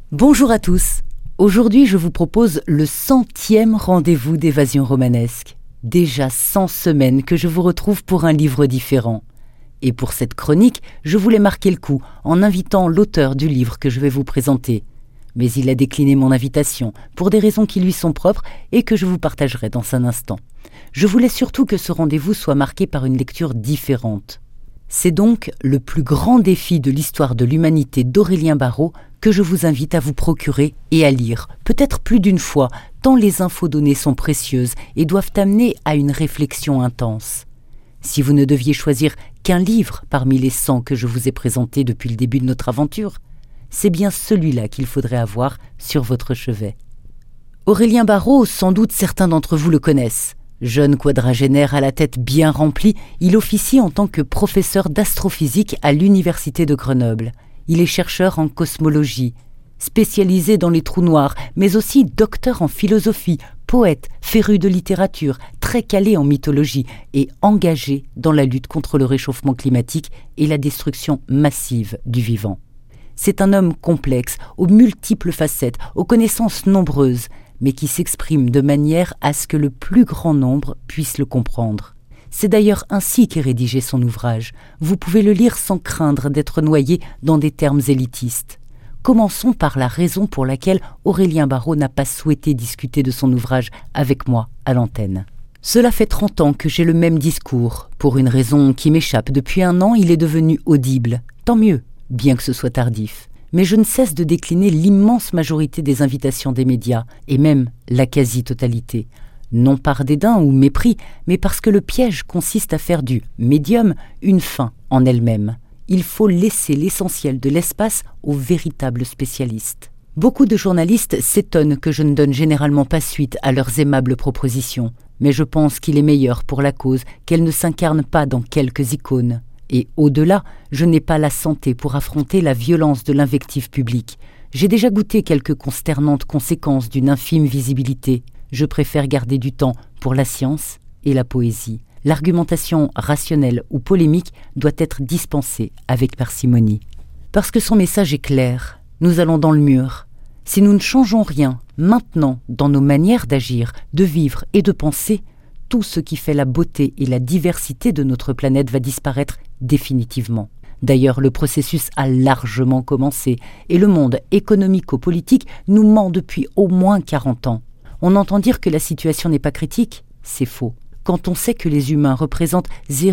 Bonjour à tous. Aujourd'hui, je vous propose le 100e rendez-vous d'Évasion romanesque. Déjà 100 semaines que je vous retrouve pour un livre différent. Et pour cette chronique, je voulais marquer le coup en invitant l'auteur du livre que je vais vous présenter. Mais il a décliné mon invitation pour des raisons qui lui sont propres et que je vous partagerai dans un instant. Je voulais surtout que ce rendez-vous soit marqué par une lecture différente. C'est donc le plus grand défi de l'histoire de l'humanité d'Aurélien Barraud que je vous invite à vous procurer et à lire, peut-être plus d'une fois, tant les infos données sont précieuses et doivent amener à une réflexion intense. Si vous ne deviez choisir qu'un livre parmi les 100 que je vous ai présentés depuis le début de notre aventure, c'est bien celui-là qu'il faudrait avoir sur votre chevet. Aurélien Barraud, sans doute certains d'entre vous le connaissent. Jeune quadragénaire à la tête bien remplie, il officie en tant que professeur d'astrophysique à l'université de Grenoble. Il est chercheur en cosmologie, spécialisé dans les trous noirs, mais aussi docteur en philosophie, poète, féru de littérature, très calé en mythologie et engagé dans la lutte contre le réchauffement climatique et la destruction massive du vivant. C'est un homme complexe, aux multiples facettes, aux connaissances nombreuses, mais qui s'exprime de manière à ce que le plus grand nombre puisse le comprendre. C'est d'ailleurs ainsi qu'est rédigé son ouvrage. Vous pouvez le lire sans craindre d'être noyé dans des termes élitistes. Commençons par la raison pour laquelle Aurélien Barraud n'a pas souhaité discuter de son ouvrage avec moi à l'antenne. Cela fait 30 ans que j'ai le même discours. Pour une raison qui m'échappe, depuis 1 an, il est devenu audible. Tant mieux, bien que ce soit tardif. Mais je ne cesse de décliner l'immense majorité des invitations des médias, et même la quasi-totalité. Non par dédain ou mépris, mais parce que le piège consiste à faire du médium une fin en elle-même. Il faut laisser l'essentiel de l'espace aux véritables spécialistes. Beaucoup de journalistes s'étonnent que je ne donne généralement pas suite à leurs aimables propositions, mais je pense qu'il est meilleur pour la cause qu'elles ne s'incarnent pas dans quelques icônes. Et au-delà, je n'ai pas la santé pour affronter la violence de l'invective publique. J'ai déjà goûté quelques consternantes conséquences d'une infime visibilité. Je préfère garder du temps pour la science et la poésie. L'argumentation rationnelle ou polémique doit être dispensée avec parcimonie. Parce que son message est clair, nous allons dans le mur. Si nous ne changeons rien maintenant dans nos manières d'agir, de vivre et de penser, tout ce qui fait la beauté et la diversité de notre planète va disparaître définitivement. D'ailleurs, le processus a largement commencé et le monde économico-politique nous ment depuis au moins 40 ans. On entend dire que la situation n'est pas critique, c'est faux. Quand on sait que les humains représentent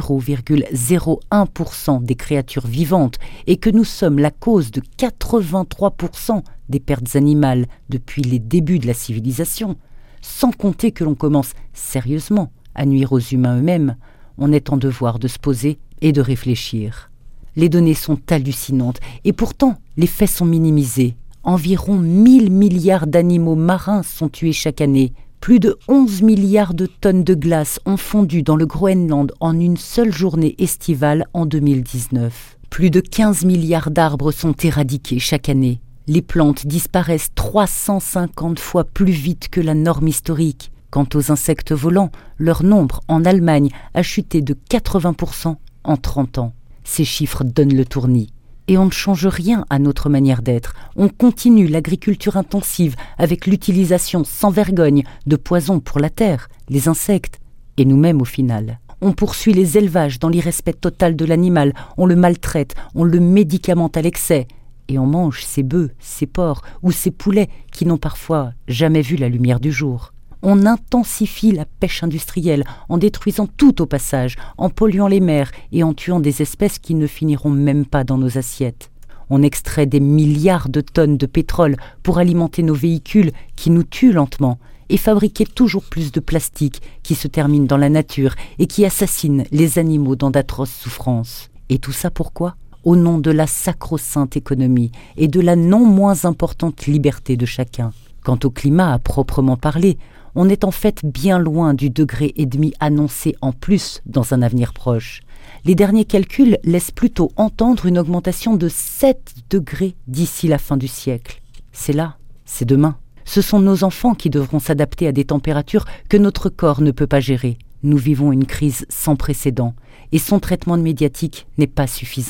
0,01% des créatures vivantes et que nous sommes la cause de 83% des pertes animales depuis les débuts de la civilisation, sans compter que l'on commence sérieusement à nuire aux humains eux-mêmes, on est en devoir de se poser et de réfléchir. Les données sont hallucinantes et pourtant les faits sont minimisés. Environ 1000 milliards d'animaux marins sont tués chaque année. Plus de 11 milliards de tonnes de glace ont fondu dans le Groenland en une seule journée estivale en 2019. Plus de 15 milliards d'arbres sont éradiqués chaque année. Les plantes disparaissent 350 fois plus vite que la norme historique. Quant aux insectes volants, leur nombre en Allemagne a chuté de 80% en 30 ans. Ces chiffres donnent le tournis. Et on ne change rien à notre manière d'être. On continue l'agriculture intensive avec l'utilisation sans vergogne de poisons pour la terre, les insectes et nous-mêmes au final. On poursuit les élevages dans l'irrespect total de l'animal, on le maltraite, on le médicamente à l'excès. Et on mange ces bœufs, ces porcs ou ces poulets qui n'ont parfois jamais vu la lumière du jour. On intensifie la pêche industrielle en détruisant tout au passage, en polluant les mers et en tuant des espèces qui ne finiront même pas dans nos assiettes. On extrait des milliards de tonnes de pétrole pour alimenter nos véhicules qui nous tuent lentement et fabriquer toujours plus de plastique qui se termine dans la nature et qui assassine les animaux dans d'atroces souffrances. Et tout ça pourquoi ? Au nom de la sacro-sainte économie et de la non moins importante liberté de chacun. Quant au climat à proprement parler, on est en fait bien loin du 1,5 degré annoncé en plus dans un avenir proche. Les derniers calculs laissent plutôt entendre une augmentation de 7 degrés d'ici la fin du siècle. C'est là, c'est demain. Ce sont nos enfants qui devront s'adapter à des températures que notre corps ne peut pas gérer. Nous vivons une crise sans précédent et son traitement médiatique n'est pas suffisant.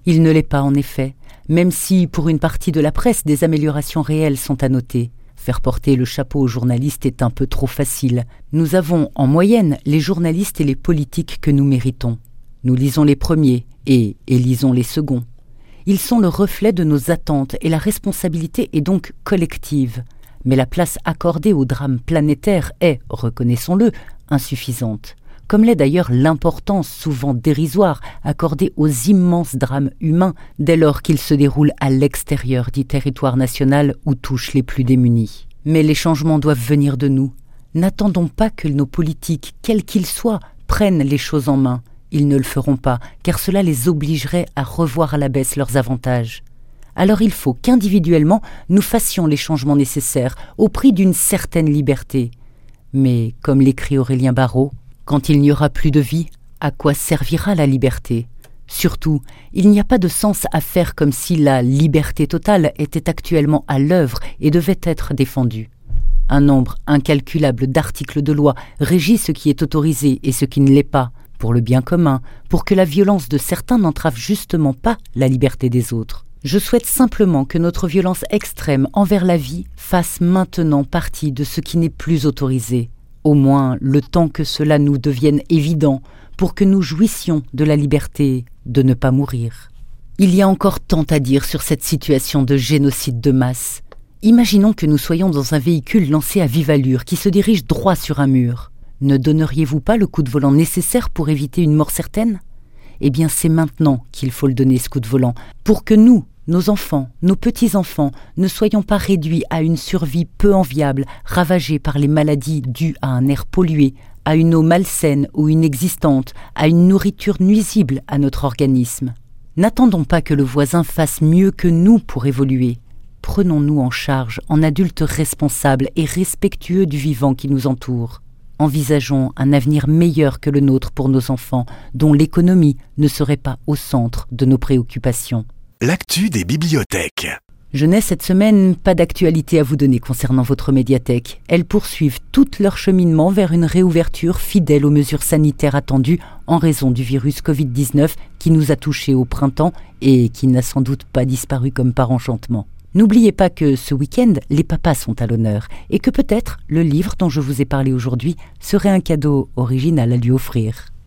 Il ne l'est pas en effet, même si pour une partie de la presse des améliorations réelles sont à noter. Faire porter le chapeau aux journalistes est un peu trop facile. Nous avons en moyenne les journalistes et les politiques que nous méritons. Nous lisons les premiers et élisons les seconds. Ils sont le reflet de nos attentes et la responsabilité est donc collective. Mais la place accordée au drame planétaire est, reconnaissons-le, insuffisante. Comme l'est d'ailleurs l'importance souvent dérisoire accordée aux immenses drames humains dès lors qu'ils se déroulent à l'extérieur du territoire national où touchent les plus démunis. Mais les changements doivent venir de nous. N'attendons pas que nos politiques, quels qu'ils soient, prennent les choses en main. Ils ne le feront pas, car cela les obligerait à revoir à la baisse leurs avantages. Alors il faut qu'individuellement, nous fassions les changements nécessaires au prix d'une certaine liberté. Mais, comme l'écrit Aurélien Barraud, quand il n'y aura plus de vie, à quoi servira la liberté ? Surtout, il n'y a pas de sens à faire comme si la liberté totale était actuellement à l'œuvre et devait être défendue. Un nombre incalculable d'articles de loi régit ce qui est autorisé et ce qui ne l'est pas, pour le bien commun, pour que la violence de certains n'entrave justement pas la liberté des autres. Je souhaite simplement que notre violence extrême envers la vie fasse maintenant partie de ce qui n'est plus autorisé. Au moins le temps que cela nous devienne évident pour que nous jouissions de la liberté de ne pas mourir. Il y a encore tant à dire sur cette situation de génocide de masse. Imaginons que nous soyons dans un véhicule lancé à vive allure qui se dirige droit sur un mur. Ne donneriez-vous pas le coup de volant nécessaire pour éviter une mort certaine ? Eh bien, c'est maintenant qu'il faut le donner, ce coup de volant, pour que nous, nos enfants, nos petits-enfants, ne soyons pas réduits à une survie peu enviable, ravagée par les maladies dues à un air pollué, à une eau malsaine ou inexistante, à une nourriture nuisible à notre organisme. N'attendons pas que le voisin fasse mieux que nous pour évoluer. Prenons-nous en charge en adultes responsables et respectueux du vivant qui nous entoure. Envisageons un avenir meilleur que le nôtre pour nos enfants, dont l'économie ne serait pas au centre de nos préoccupations. L'actu des bibliothèques. Je n'ai cette semaine pas d'actualité à vous donner concernant votre médiathèque. Elles poursuivent tout leur cheminement vers une réouverture fidèle aux mesures sanitaires attendues en raison du virus Covid-19 qui nous a touchés au printemps et qui n'a sans doute pas disparu comme par enchantement. N'oubliez pas que ce week-end, les papas sont à l'honneur et que peut-être le livre dont je vous ai parlé aujourd'hui serait un cadeau original à lui offrir.